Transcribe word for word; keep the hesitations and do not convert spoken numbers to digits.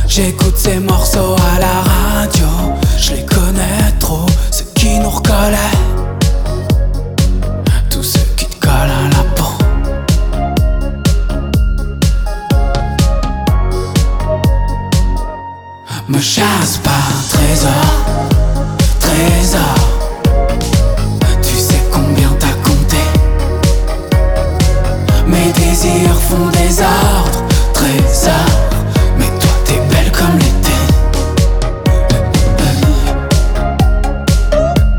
J'écoute ces morceaux à la radio, je les connais trop, ceux qui nous recollaient, tous ceux qui te collent à la peau. Me chasse pas, trésor, trésor. Tu sais combien t'as compté. Mes désirs font des heures.